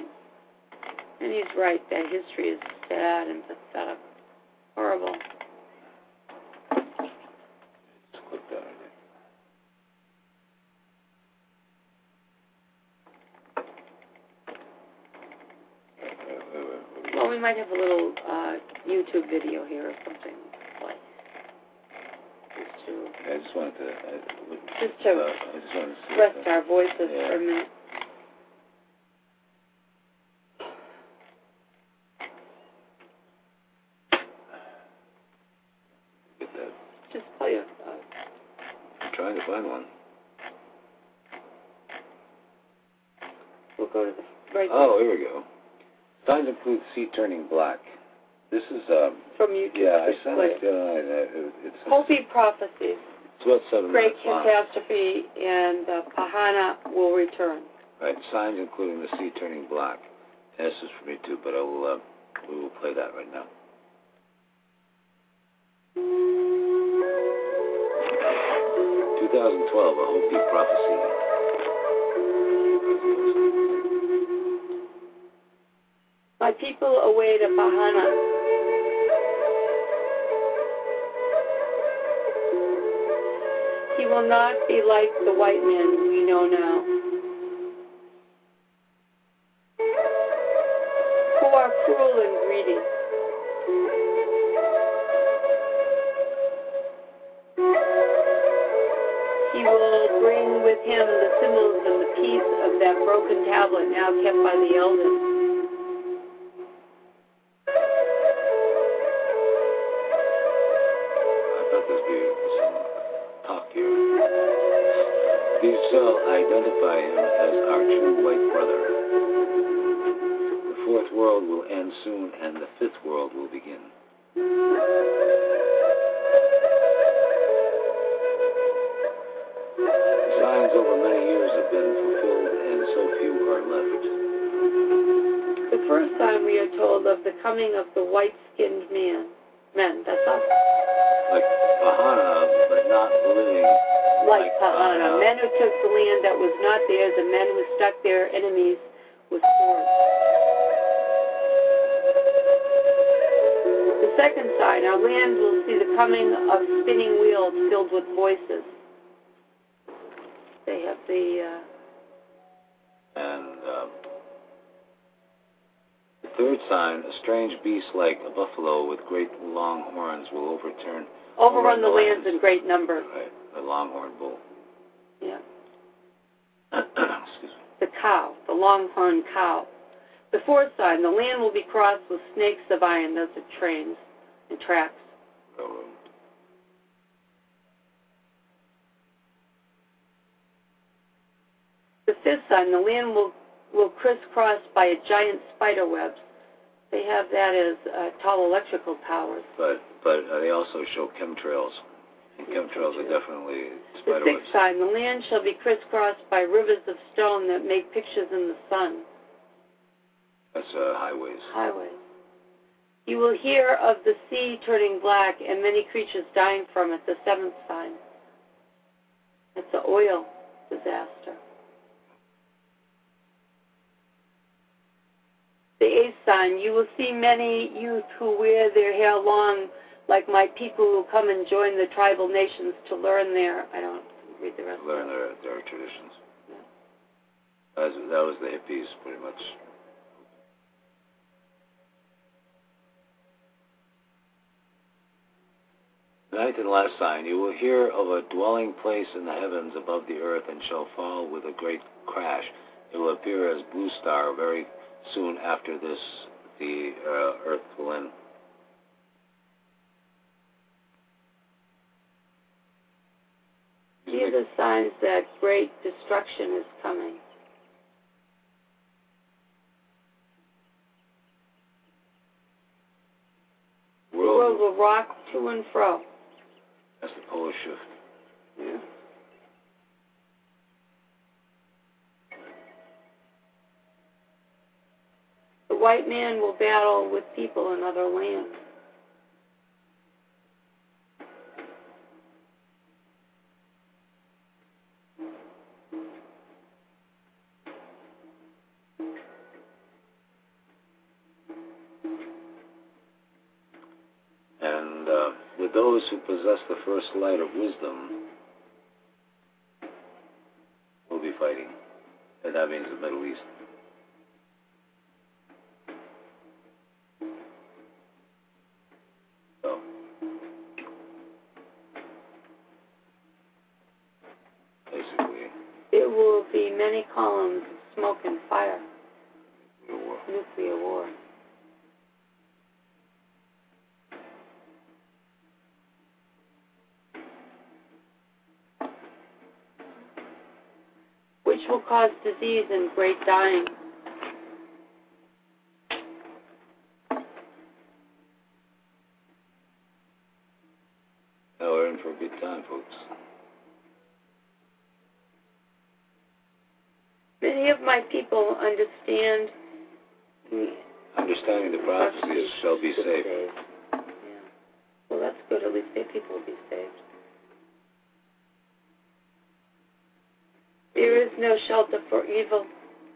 And he's right, that history is sad and pathetic, horrible. Well, we might have a little uh, YouTube video here or something. Like, just to, I just wanted to. I, just to uh, I just wanted to see rest that. our voices Yeah. for a minute. Get that. Just play a. Uh, I'm trying to find one. we'll go to the right Oh, here we go. Signs include sea turning black. This is, um, from YouTube. yeah, I just sent play it the other night. Uh, It, it's, Hopi prophecies. it's about seven Great minutes long. catastrophe, and uh, Pahana will return. Right, signs including the sea turning black. And this is for me too, but I will, uh, we will play that right now. twenty twelve, a Hopi prophecy. My people await a Pahana. He will not be like the white men we know now, who are cruel and greedy. He will bring with him the symbols and the piece of that broken tablet now kept by the elders. These shall identify him as our true white brother. The fourth world will end soon, and the fifth world will begin. signs over many years have been fulfilled, and so few are left. The first sign we are told of the coming of the white-skinned man. Men, that's us. Like Pahana, but not living Like like Pahana, men who took the land that was not theirs, and men who struck their enemies with swords. The second sign, our land will see the coming of spinning wheels filled with voices. They have the... Uh, And uh, the third sign, a strange beast like a buffalo with great long horns will overturn... Overrun the lands in great number. Right, the longhorn bull. Yeah. Excuse me. The cow, the longhorn cow. The fourth sign, the land will be crossed with snakes of iron, those are trains and tracks. Railroad. The fifth sign, the land will, will crisscross by a giant spider web. They have that as uh, tall electrical towers. But but uh, they also show chemtrails. And chemtrails are definitely The spider sixth webs. sign, the land shall be crisscrossed by rivers of stone that make pictures in the sun. That's uh, highways. Highways. You will hear of the sea turning black and many creatures dying from it, the seventh sign. It's an oil disaster. The eighth sign, you will see many youth who wear their hair long, like my people who come and join the tribal nations to learn their, I don't read the rest Learn of it. their, their traditions. That was, that was the hippies, pretty much. Ninth and last sign, you will hear of a dwelling place in the heavens above the earth and shall fall with a great crash. It will appear as blue star very soon after this, the uh, earth will end. These are signs that great destruction is coming. The world will rock to and fro. That's the polar shift. Yeah. The white man will battle with people in other lands. And uh, with those who possess the first light of wisdom, will be fighting. And that means the Middle East. So, basically, It will be many columns of smoke and fire. the war. Nuclear war. Which will cause disease and great dying. Now we're in for a good time, folks. Many of my people understand. Understanding the prophecies shall be saved. Yeah. Well, that's good. At least their people will be saved. There is no shelter for evil.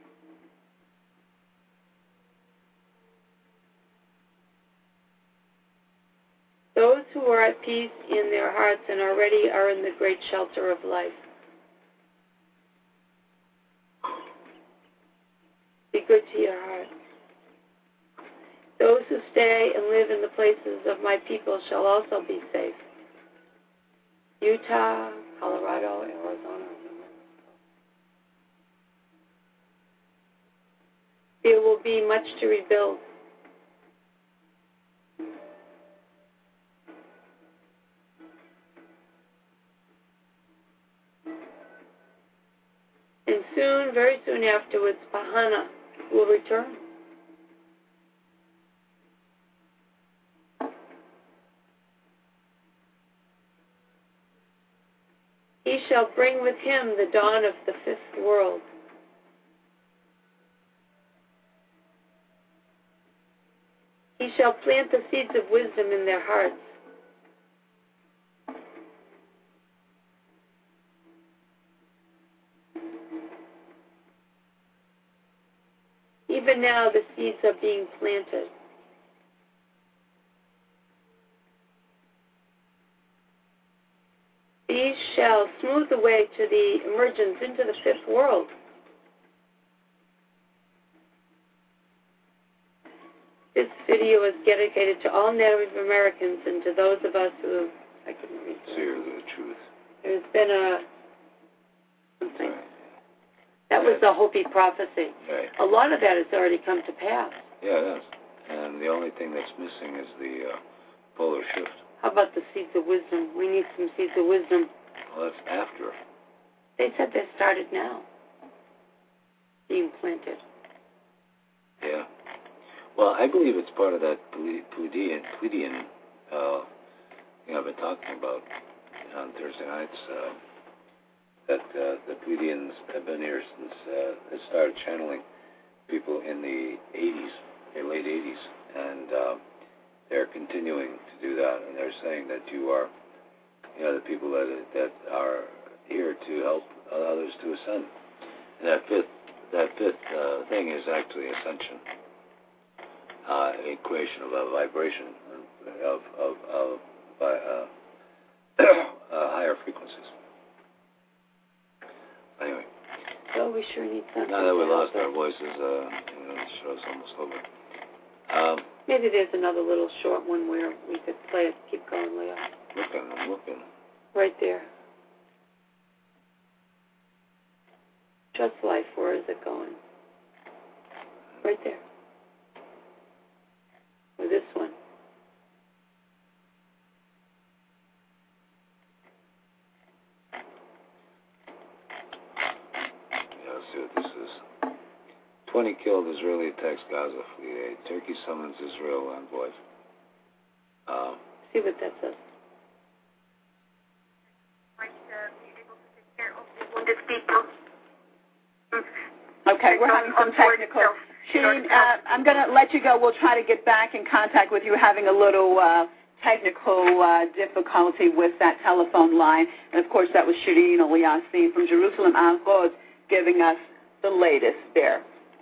Those who are at peace in their hearts and already are in the great shelter of life. Be good to your heart. Those who stay and live in the places of my people shall also be safe. Utah, Colorado, Arizona. There will be much to rebuild. And soon, very soon afterwards, Pahana will return. He He shall bring with him the dawn of the fifth world. He shall plant the seeds of wisdom in their hearts. Even now the seeds are being planted. These shall smooth the way to the emergence into the fifth world. This video is dedicated to all Native Americans and to those of us who have, I couldn't read that. Seers of the truth. There's been a, something. That was the Hopi prophecy. Right. A lot of that has already come to pass. Yeah, it is. And the only thing that's missing is the uh, polar shift. How about the seeds of wisdom? We need some seeds of wisdom. Well, that's after. They said they started now, being planted. Yeah. Well, I believe it's part of that Pleiadian, Pleiadian uh, thing I've been talking about on Thursday nights. Uh, that uh, the Pleiadians have been here since uh, they started channeling people in the eighties, the late eighties, and uh, they're continuing to do that. And they're saying that you are, you know, the people that that are here to help others to ascend. And that fifth, that fifth uh, thing is actually ascension. Uh, equation of a vibration of of, of uh, uh, uh, higher frequencies. Anyway. So we sure need something. Now that we lost our voices, uh, you know, the show's almost over. Um, Maybe there's another little short one where we could play it. Keep going, Leo. looking, I'm looking. Right there. Trust Life, where is it going? Right there. Or this one. Yeah, let's see what this is. twenty killed Israeli attacks Gaza fleet aid. Turkey summons Israel envoys. Um, see what that says. Okay, we're having some technical. Sheen, uh, I'm going to let you go. We'll try to get back in contact with you. We're having a little uh, technical uh, difficulty with that telephone line. And, of course, that was Shireen Eliassi from Jerusalem Al-Quds giving us the latest there.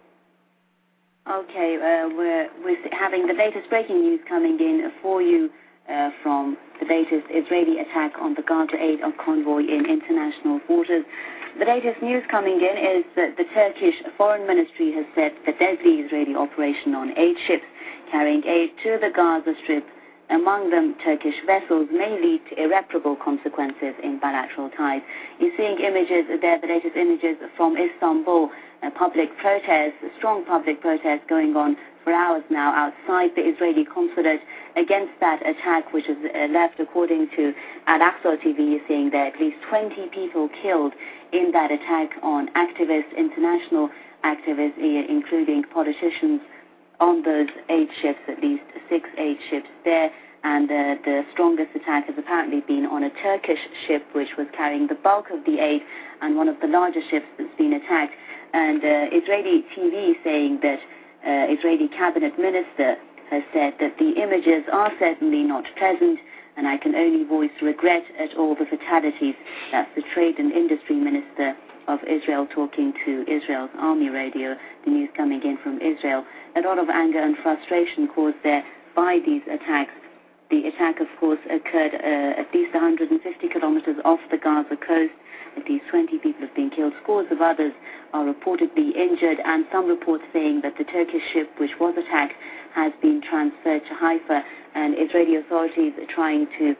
Okay, uh, we're, we're having the latest breaking news coming in for you uh, from the latest Israeli attack on the Gaza aid convoy in international waters. The latest news coming in is that the Turkish Foreign Ministry has said the deadly Israeli operation on eight ships carrying aid to the Gaza Strip, among them Turkish vessels, may lead to irreparable consequences in bilateral ties. You're seeing images there, the latest images from Istanbul, a public protest, a strong public protest going on for hours now outside the Israeli consulate against that attack, which is uh, left, according to Al-Aqsa T V, you're seeing there at least twenty people killed in that attack on activists, international activists, including politicians, on those eight ships, at least six, eight ships there. And uh, the strongest attack has apparently been on a Turkish ship which was carrying the bulk of the aid and one of the largest ships that's been attacked. And uh, Israeli T V saying that uh, Israeli cabinet minister has said that the images are certainly not pleasant, and I can only voice regret at all the fatalities. That's the Trade and Industry Minister of Israel talking to Israel's Army Radio, the news coming in from Israel. A lot of anger and frustration caused there by these attacks. The attack, of course, occurred uh, at least one hundred fifty kilometers off the Gaza coast. At least twenty people have been killed. Scores of others are reportedly injured, and some reports saying that the Turkish ship which was attacked has been transferred to Haifa, and Israeli authorities are trying to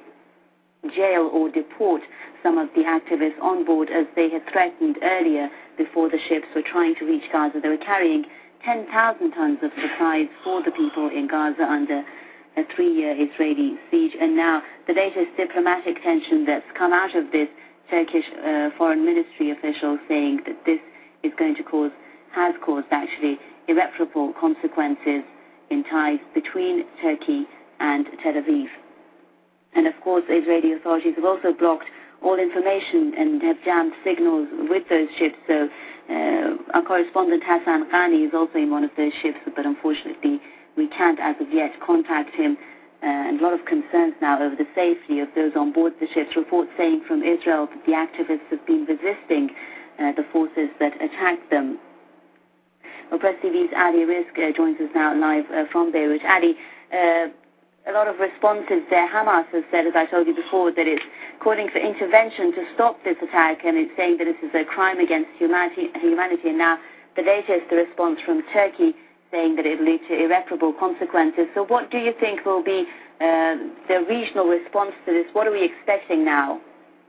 jail or deport some of the activists on board, as they had threatened earlier before the ships were trying to reach Gaza. They were carrying ten thousand tons of supplies for the people in Gaza under a three-year Israeli siege. And now the latest diplomatic tension that's come out of this, Turkish uh, foreign ministry officials saying that this is going to cause, has caused actually, irreparable consequences in ties between Turkey and Tel Aviv. And of course, Israeli authorities have also blocked all information and have jammed signals with those ships. So uh, our correspondent Hassan Ghani is also in one of those ships, but unfortunately we can't as of yet contact him. Uh, and a lot of concerns now over the safety of those on board the ships. Reports saying from Israel that the activists have been resisting uh, the forces that attacked them. Well, Press T V's Ali Rizk uh, joins us now live uh, from Beirut. Ali, uh, a lot of responses there. Hamas has said, as I told you before, that it's calling for intervention to stop this attack, and it's saying that this is a crime against humanity. humanity. And now the latest, the response from Turkey, saying that it will lead to irreparable consequences. So what do you think will be uh, the regional response to this? What are we expecting now?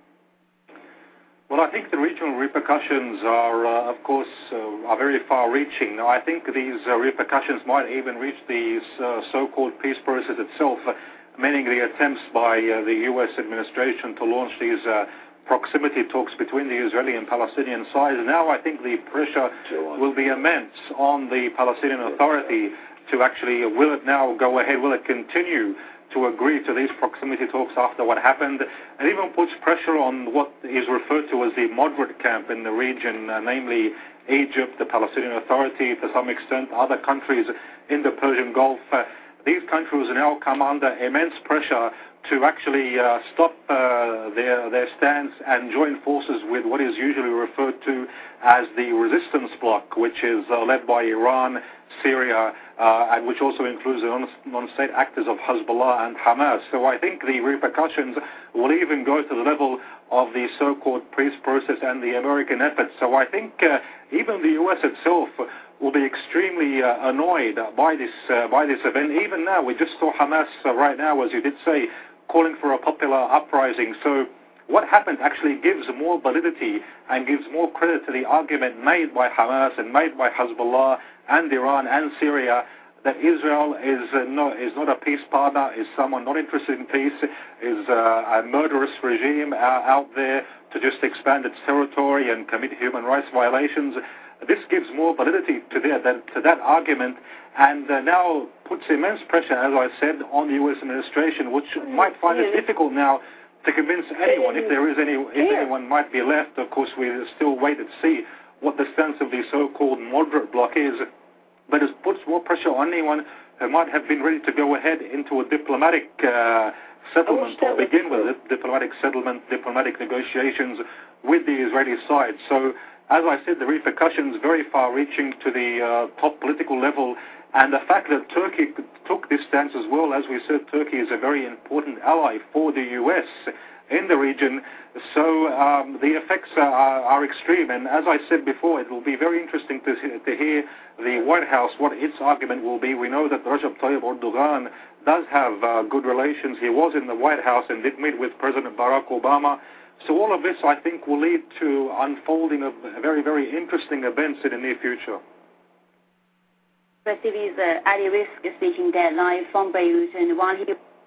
Well, I think the regional repercussions are, uh, of course, uh, are very far-reaching. Now, I think these uh, repercussions might even reach the uh, so-called peace process itself, uh, meaning the attempts by uh, the U S administration to launch these uh, proximity talks between the Israeli and Palestinian sides. Now, I think the pressure will be immense on the Palestinian Authority to actually, uh, will it now go ahead, will it continue to agree to these proximity talks after what happened, and even puts pressure on what is referred to as the moderate camp in the region, uh, namely Egypt, the Palestinian Authority, to some extent, other countries in the Persian Gulf. Uh, these countries now come under immense pressure to actually uh, stop uh, their, their stance and join forces with what is usually referred to as the resistance bloc, which is uh, led by Iran, Syria, uh, and which also includes the non- non-state actors of Hezbollah and Hamas. So I think the repercussions will even go to the level of the so-called peace process and the American efforts. So I think uh, even the U S itself will be extremely uh, annoyed by this uh, by this event. Even now, we just saw Hamas uh, right now, as you did say, calling for a popular uprising. So what happened actually gives more validity and gives more credit to the argument made by Hamas and made by Hezbollah and Iran and Syria that Israel is uh, not is not a peace partner, is someone not interested in peace, is uh, a murderous regime uh, out there to just expand its territory and commit human rights violations. This gives more validity to, the, that, to that argument, and uh, now puts immense pressure, as I said, on the U S administration, which might find it difficult now to convince anyone, if there is any, if anyone might be left. Of course, we still wait and see what the stance of the so-called moderate bloc is, but it puts more pressure on anyone who might have been ready to go ahead into a diplomatic uh, settlement to begin with, diplomatic settlement, diplomatic negotiations with the Israeli side. So, as I said, the repercussions very far-reaching to the uh, top political level, and the fact that Turkey took this stance as well. As we said, Turkey is a very important ally for the U S in the region, so um, the effects are, are extreme. And as I said before, it will be very interesting to, to hear the White House, what its argument will be. We know that Recep Tayyip Erdogan does have uh, good relations. He was in the White House and did meet with President Barack Obama. So all of this, I think, will lead to unfolding of very, very interesting events in the near future. Press T V's uh, Ali Rizk is speaking there live from Beirut, and while he...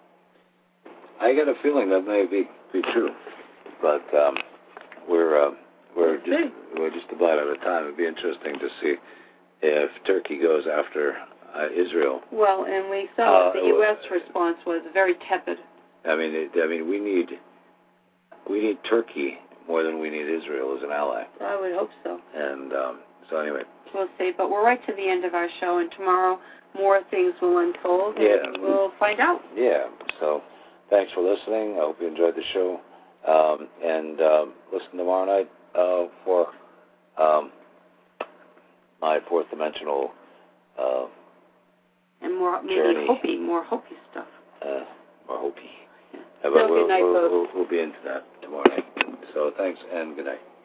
I get a feeling that may be, be true, but um, we're uh, we're just we're just about out of time. It'd be interesting to see if Turkey goes after uh, Israel. Well, and we saw uh, the U S response was very tepid. I mean, it, I mean, we need we need Turkey more than we need Israel as an ally. I would hope so. And um, so anyway. We'll see, but we're right to the end of our show, and tomorrow more things will unfold, and yeah. we'll find out. Yeah, so thanks for listening. I hope you enjoyed the show, um, and um, listen tomorrow night uh, for um, my fourth dimensional uh, and more maybe journey. Hopi, more Hopi stuff. Uh, more Hopi. Yeah. Uh, but So we'll, good night, we'll, folks. we'll, we'll be into that tomorrow night. So thanks, and good night.